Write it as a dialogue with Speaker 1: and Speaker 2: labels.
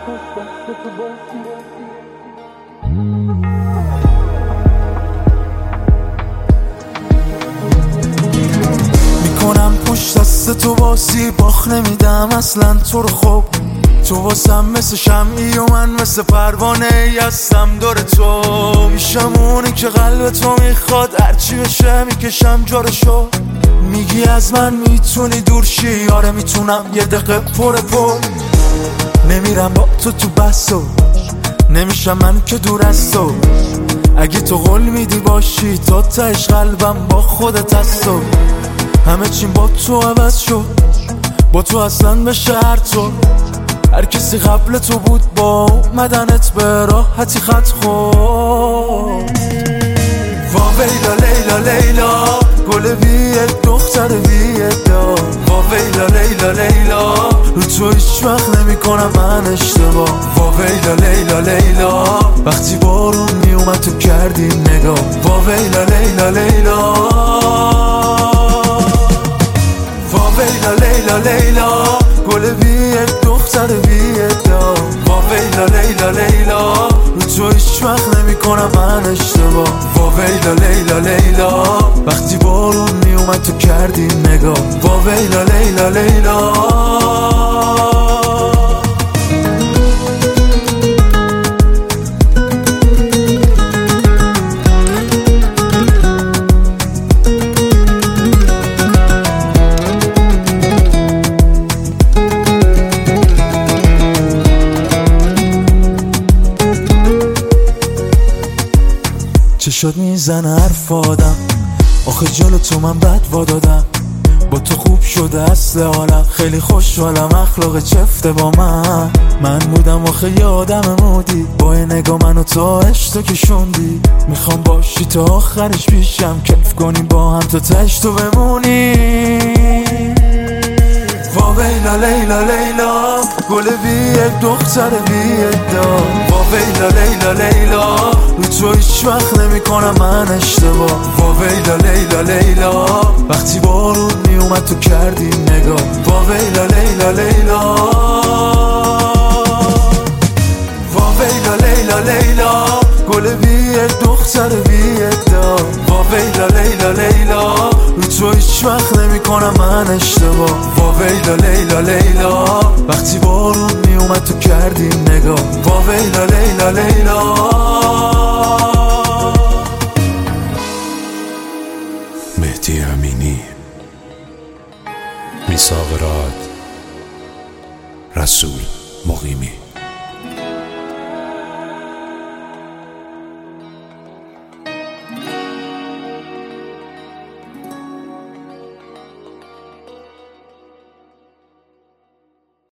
Speaker 1: میکنم پشت دست تو بازی باخ نمیدم اصلا تو رو. خوب تو واسم مثل شمعی و من مثل پروانه ای هستم دور تو. میشم اونی که قلب تو میخواد، هرچی بشه میکشم جارشو. میگی از من میتونی دور شی، آره میتونم یه دقیقه پر نمیرم با تو بحثو، نمیشم من که دور از تو. اگه تو قول میدی باشی تا تهش قلبم با خودت هست و همه چیم با تو عوض شد، با تو اصلا به شهر تو. هر کسی قبل تو بود با اومدنت به راحتی خط خورد. وا ویلا لیلا لیلا گل بیه دختر بیه دا. وا ویلا لیلا لیلا رو تو هیچ وقت نمی کنم من اشتباه. وا ویلا لیلا لیلا وقتی بارون می اومد تو کردی نگاه. وا ویلا لیلا لیلا وا ویلا لیلا لیلا گل بیه دختر بیه دا. وا ویلا لیلا لیلا رو تو هیچ وقت نمی کنم من اشتباه. وا ویلا لیلا لیلا وقتی بارون می اومد تو کردی نگاه. وا ویلا لیلا لیلا چه شد میزنه حرف آدم، آخه جلو تو من بد وادادم. با تو خوب شده اصل حالم، خیلی خوشحالم اخلاق چفته با من بودم آخه یه آدم مودی، با یه نگاه منو تا عشق کشوندی. میخوام باشی تا آخرش پیشم، کیف کنیم با هم تا تهش تو بمونی. وا ویلا لیلا لیلا گل بیه دختر بیه دا. وا ویلا لیلا لیلا رو تو هیچ وقت نمی کنم من اشتباه. وا ویلا لیلا لیلا وقتی بارون می اومد تو کردی نگاه. وا ویلا لیلا لیلا وا ویلا لیلا لیلا گل بیه دختر بیه دا. وا ویلا لیلا لیلا رو تو هیچ وقت نمی کنم من اشتباه. وا ویلا لیلا لیلا وقتی بارون می اومد تو کردی نگاه. وا ویلا لیلا لیلا
Speaker 2: مهدی امینی، میثاق راد، رسول مقیمی.